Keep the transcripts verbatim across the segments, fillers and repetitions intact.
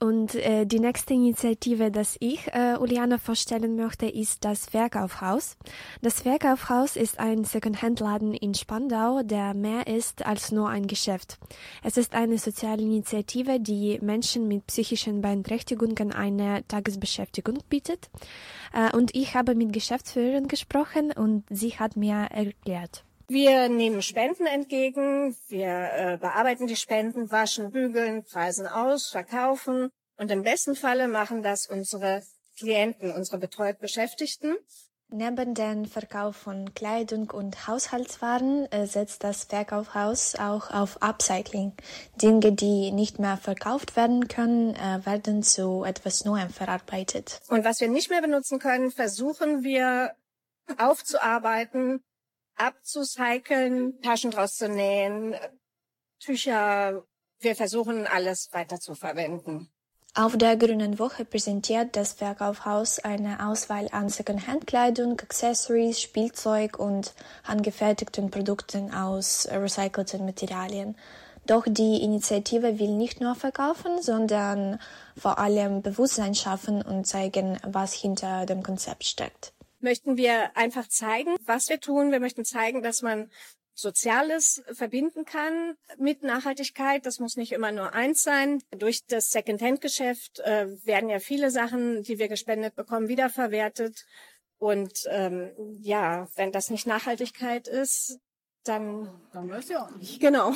Und äh, die nächste Initiative, das ich, äh, Uliana, vorstellen möchte, ist das Verkaufhaus. Das Verkaufhaus ist ein Secondhand-Laden in Spandau, der mehr ist als nur ein Geschäft. Es ist eine soziale Initiative, die Menschen mit psychischen Beeinträchtigungen eine Tagesbeschäftigung bietet. Äh, und ich habe mit Geschäftsführerin gesprochen und sie hat mir erklärt. Wir nehmen Spenden entgegen, wir äh, bearbeiten die Spenden, waschen, bügeln, preisen aus, verkaufen und im besten Falle machen das unsere Klienten, unsere betreut Beschäftigten. Neben dem Verkauf von Kleidung und Haushaltswaren äh, setzt das Verkaufhaus auch auf Upcycling. Dinge, die nicht mehr verkauft werden können, äh, werden zu etwas Neuem verarbeitet. Und was wir nicht mehr benutzen können, versuchen wir aufzuarbeiten, abzucyceln, Taschen draus zu nähen, Tücher. Wir versuchen, alles weiter zu verwenden. Auf der Grünen Woche präsentiert das Verkaufhaus eine Auswahl an Secondhand-Kleidung, Accessories, Spielzeug und angefertigten Produkten aus recycelten Materialien. Doch die Initiative will nicht nur verkaufen, sondern vor allem Bewusstsein schaffen und zeigen, was hinter dem Konzept steckt. Möchten wir einfach zeigen, was wir tun. Wir möchten zeigen, dass man Soziales verbinden kann mit Nachhaltigkeit. Das muss nicht immer nur eins sein. Durch das Secondhand-Geschäft äh, werden ja viele Sachen, die wir gespendet bekommen, wiederverwertet. Und ähm, ja, wenn das nicht Nachhaltigkeit ist, dann... Dann weiß ja auch nicht. Genau.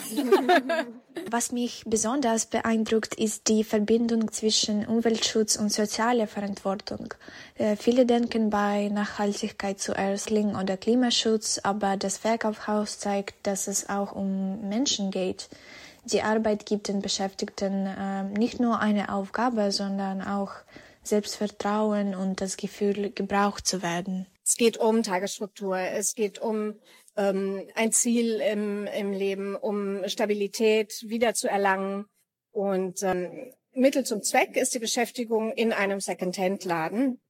Was mich besonders beeindruckt, ist die Verbindung zwischen Umweltschutz und sozialer Verantwortung. Äh, viele denken bei Nachhaltigkeit zuerst Ling- oder Klimaschutz, aber das Verkaufhaus zeigt, dass es auch um Menschen geht. Die Arbeit gibt den Beschäftigten äh, nicht nur eine Aufgabe, sondern auch Selbstvertrauen und das Gefühl, gebraucht zu werden. Es geht um Tagesstruktur, es geht um ähm, ein Ziel im, im Leben, um Stabilität wiederzuerlangen. Und ähm, Mittel zum Zweck ist die Beschäftigung in einem Secondhand-Laden.